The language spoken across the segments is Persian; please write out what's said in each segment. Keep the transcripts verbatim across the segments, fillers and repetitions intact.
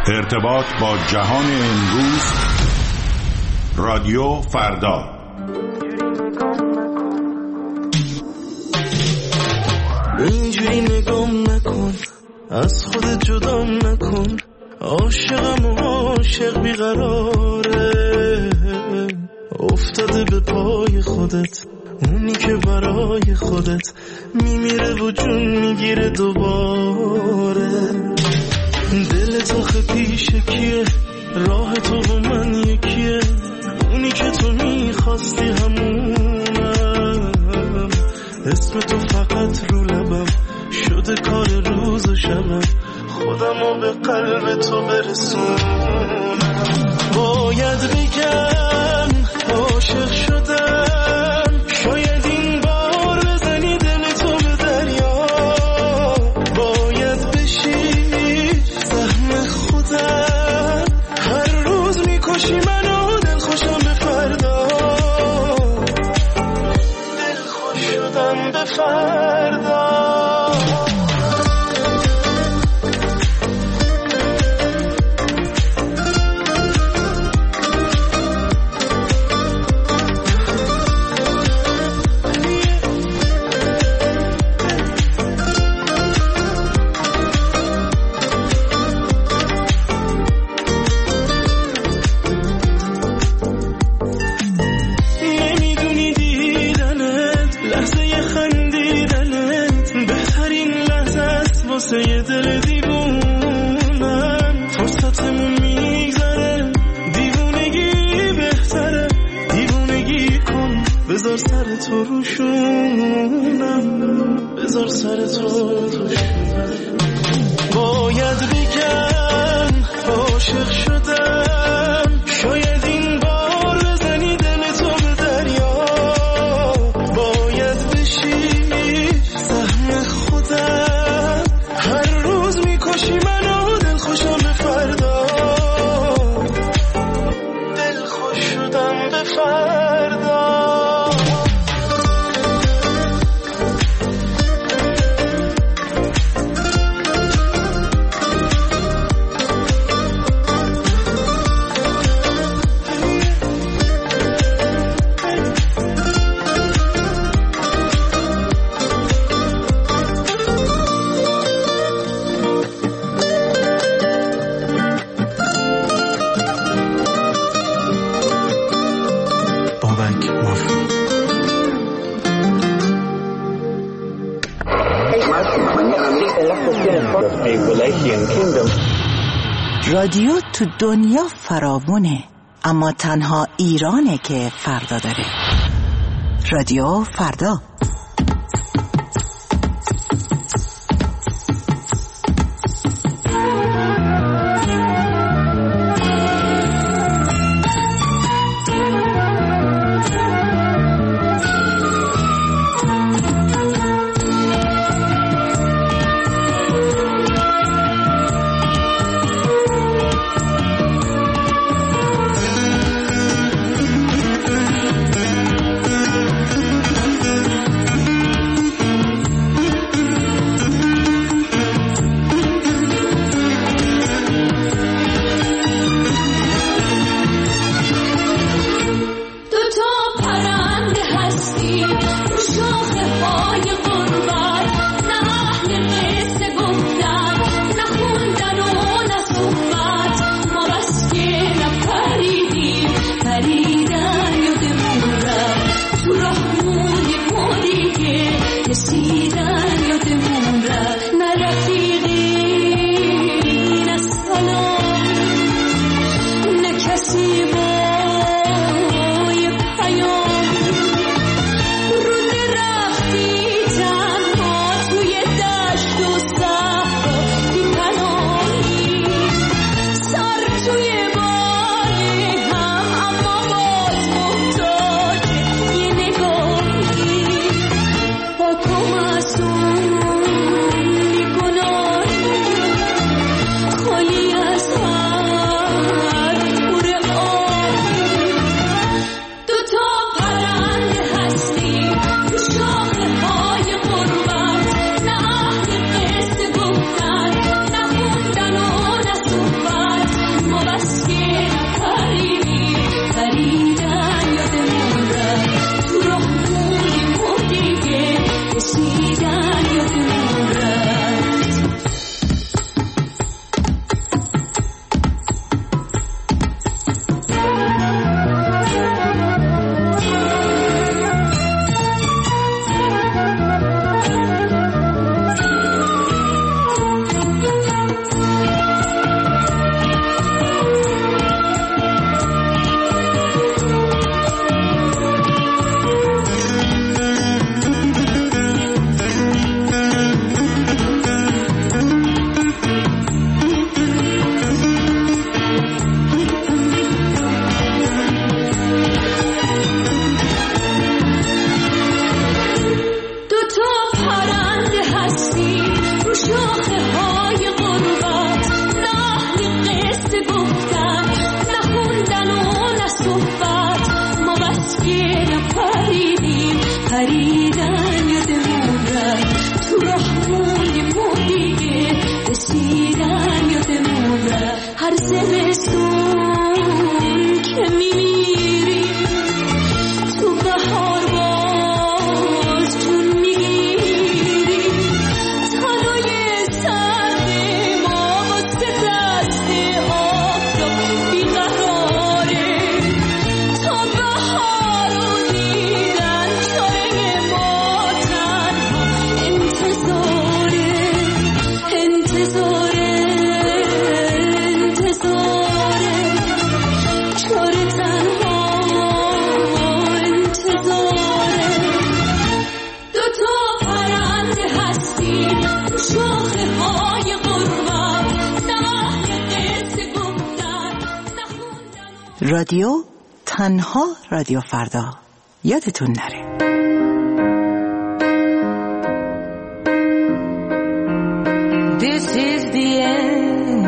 ارتباط با جهان امروز، رادیو فردا. اینجوری نگام نکن، از خودت جدا نکن، عاشقم و عاشق بیقراره، افتاده به پای خودت، اونی که برای خودت میمیره و جون میگیره دوباره. دل تو خپیشه کیه، راه تو و من یکیه، اونی که تو میخواستی همونم، اسم تو فقط رو لبم شده کار روز و شبم، خودمو به قلب تو برسونم. باید بگم عاشق شدم، شاید این بار بزنی دل تو به دریا، باید بشی سهم خودم، هر روز میکشی منو دل خوشم به فردا، دل خوش شدم به فردا. یه دل دیوونم، فرصتمون میگذره، دیوونگی بهتره، دیوونگی کن، بذار سر تو روشونم، بذار سر تو روشونم. باید بگم عاشق شدم، شاید این بار بزنی دل تو به دریا، باید بشی سهم خودم، هر روز میکشی منو دل خوشم به فردا، دل خوش شدم به فردا. رادیو تو دنیا فراوونه، اما تنها ایرانه که فردا داره. رادیو فردا. رادیو تنها رادیو فردا، یادتون نره. This is the end.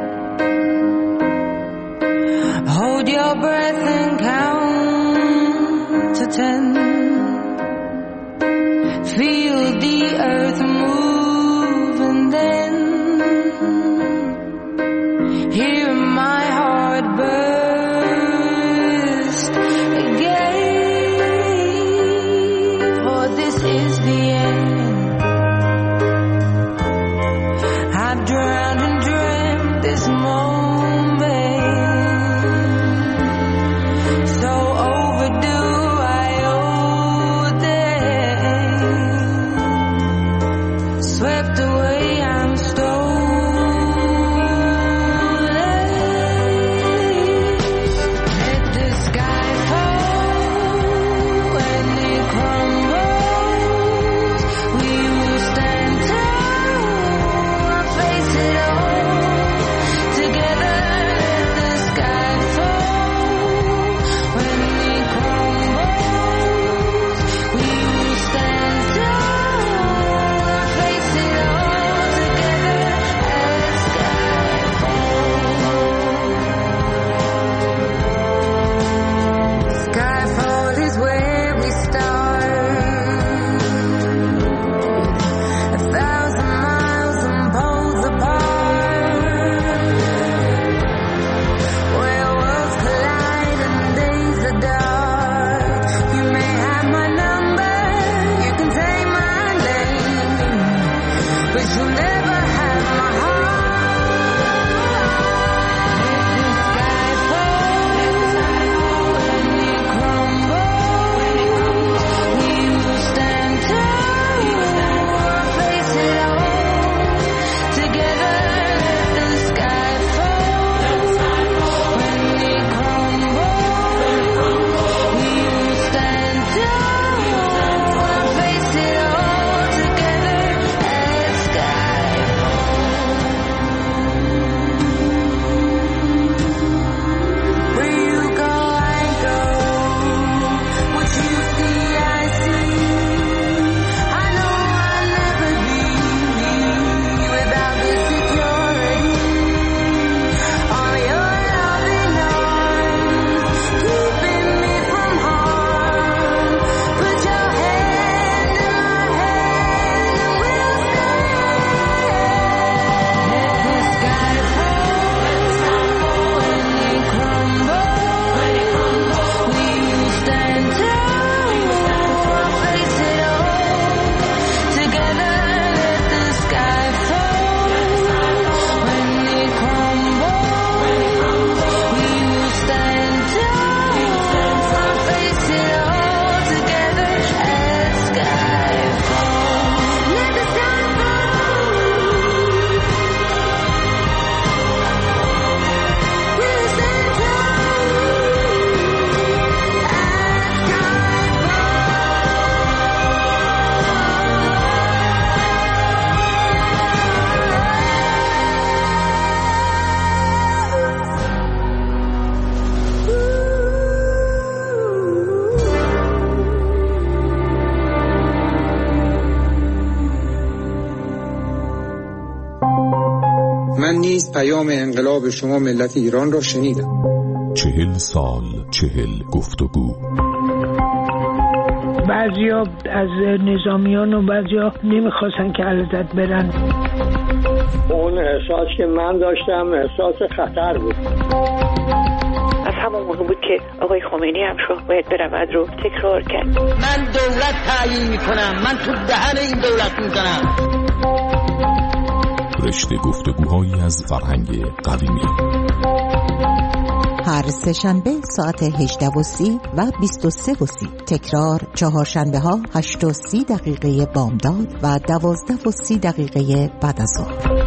Hold your breath and count to ten. Feel the earth move and then hear my heart burst again. For this is the end. I've drowned and dreamt this moment, so overdue I owe them. Swept away, I'm stolen. Let the sky fall when it crumbles. We will stand tall, face it all together. Let the sky fall when it crumbles. We will stand tall, face it all together as sky falls. Skyfall is where we start. A thousand miles and poles apart, where worlds collide and days are dark. You may have my number, you can take my name, but you'll never have my heart. Let the sky fall when it crumbles. We will stand tall, face it all together. Let the sky fall when it crumbles. We will stand tall, face it all together as sky falls. Where you go, I go. What you see, I see. I know I'll never be without the security of your loving arms, keeping me from harm. Put your hand in my hand and we'll stand. Let the sky fall when it crumbles. We will stand tall, face it all together. Let the sky fall when it crumbles. We will stand tall, face it all together as sky falls. Let the sky fall. We'll stand من نیز پیام انقلاب شما ملت ایران را شنیدم. چهل سال چهل گفتگو. بعضیا از نظامیان و بعضیا نمیخواستن که علیزاده برن. اون احساس که من داشتم احساس خطر بود. از همون موقع بود که آقای خمینی هم شاه باید برود رو تکرار کرد. من دولت تعیین میکنم، من تو دهن این دولت میزنم. رشته گفتگوهایی از فرهنگ قدیمی، هر سه شنبه ساعت هجده و سی و بیست و سه و سی. تکرار چهارشنبه ها هشت و سی دقیقه بامداد و دوازده و سی دقیقه بعد از ظهر.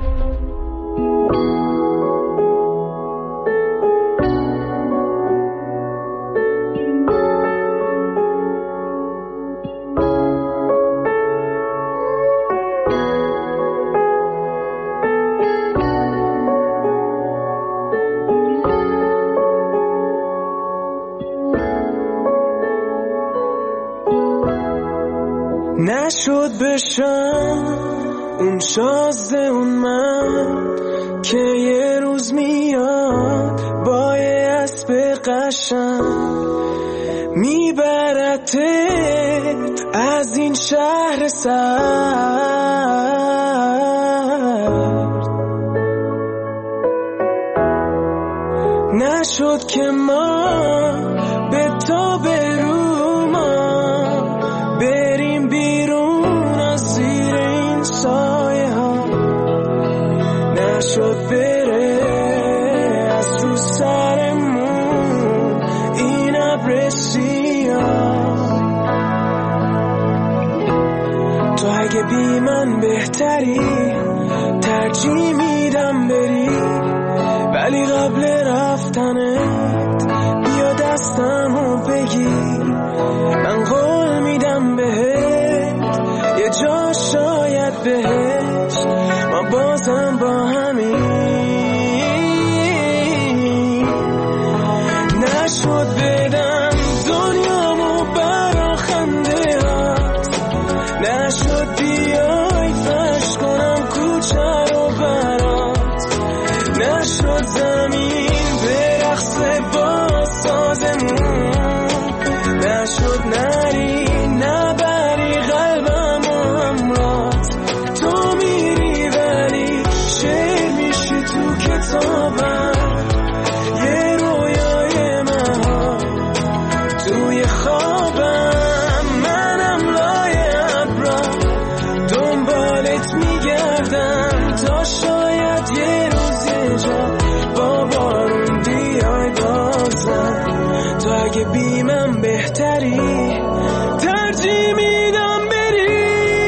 نشد بشم اون شازده اون من که یه روز میاد با یه اسب قشنگ میبرتت از این شهر سرد. نشد که ما به تا برو ما بریم بیرون از زیر این سایه ها. نشد بره از رو سرمون این ابر سیاه. تو اگه بی من بهتری ترجیح میدم بری، ولی قبل رفتنت بیا دستمو بگیر. من قول میدم بهت یه جا شاید بهش ما بازم با همین. نشد بدم دنیامو برا خنده هات، نشد بیای فرش کنم کوچه رو برات، نشد زمین برقصه با سازمون، نشد نری نبری قلبم و همرات. تو میری ولی شعر میشی تو کتابم، یه رویای مها توی خوابم. منم لای ابرا دنبالت میگردم تا شاید یه روز یه جا با بارون بیای بازم. تو اگه بی من بهتری ترجیح میدم بری.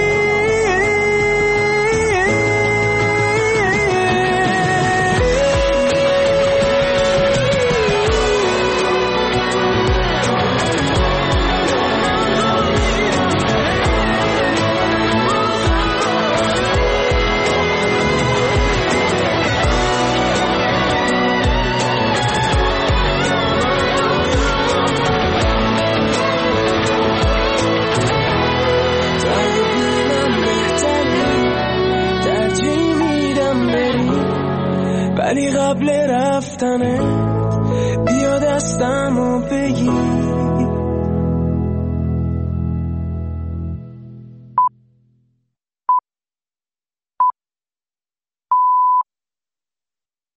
ولی قبل رفتنت بیا دستمو بگیر.